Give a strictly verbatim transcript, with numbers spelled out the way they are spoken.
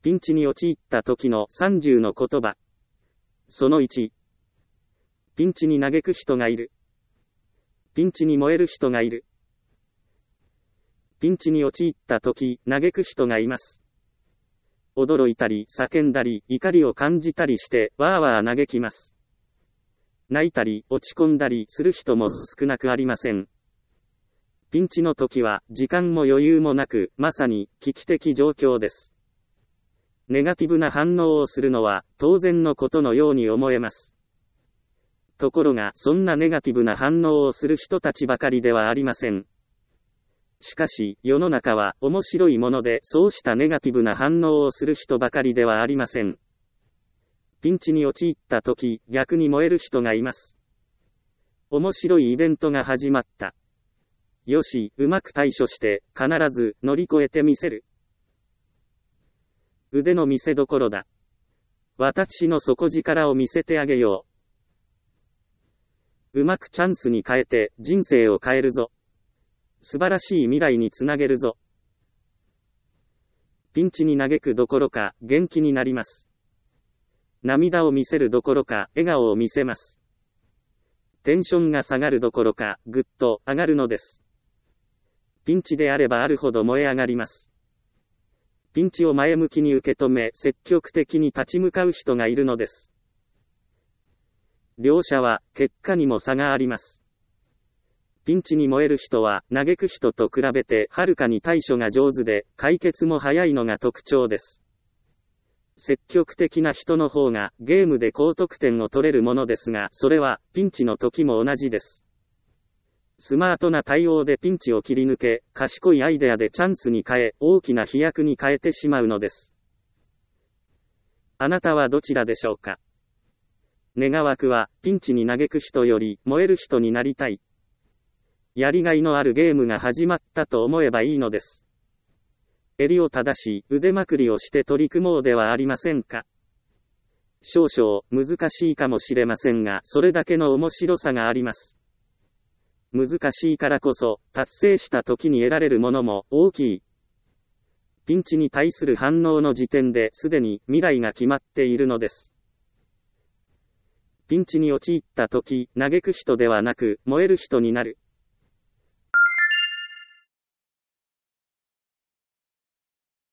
ピンチに陥った時のさんじゅうの言葉。そのいち。ピンチに嘆く人がいる。ピンチに燃える人がいる。ピンチに陥った時、嘆く人がいます。驚いたり、叫んだり、怒りを感じたりして、わーわー嘆きます。泣いたり、落ち込んだりする人も少なくありません。ピンチの時は、時間も余裕もなく、まさに、危機的状況です。ネガティブな反応をするのは、当然のことのように思えます。ところが、そんなネガティブな反応をする人たちばかりではありません。しかし、世の中は面白いもので、そうしたネガティブな反応をする人ばかりではありません。ピンチに陥った時、逆に燃える人がいます。面白いイベントが始まった。よし、うまく対処して、必ず乗り越えてみせる。腕の見せ所だ。私の底力を見せてあげよう。うまくチャンスに変えて、人生を変えるぞ。素晴らしい未来につなげるぞ。ピンチに嘆くどころか、元気になります。涙を見せるどころか、笑顔を見せます。テンションが下がるどころか、ぐっと上がるのです。ピンチであればあるほど燃え上がります。ピンチを前向きに受け止め、積極的に立ち向かう人がいるのです。両者は、結果にも差があります。ピンチに燃える人は、嘆く人と比べて、はるかに対処が上手で、解決も早いのが特徴です。積極的な人の方が、ゲームで高得点を取れるものですが、それは、ピンチの時も同じです。スマートな対応でピンチを切り抜け、賢いアイデアでチャンスに変え、大きな飛躍に変えてしまうのです。あなたはどちらでしょうか。願わくは、ピンチに嘆く人より、燃える人になりたい。やりがいのあるゲームが始まったと思えばいいのです。襟を正し、腕まくりをして取り組もうではありませんか。少々、難しいかもしれませんが、それだけの面白さがあります。難しいからこそ、達成した時に得られるものも大きい。ピンチに対する反応の時点ですでに未来が決まっているのです。ピンチに陥った時、嘆く人ではなく、燃える人になる。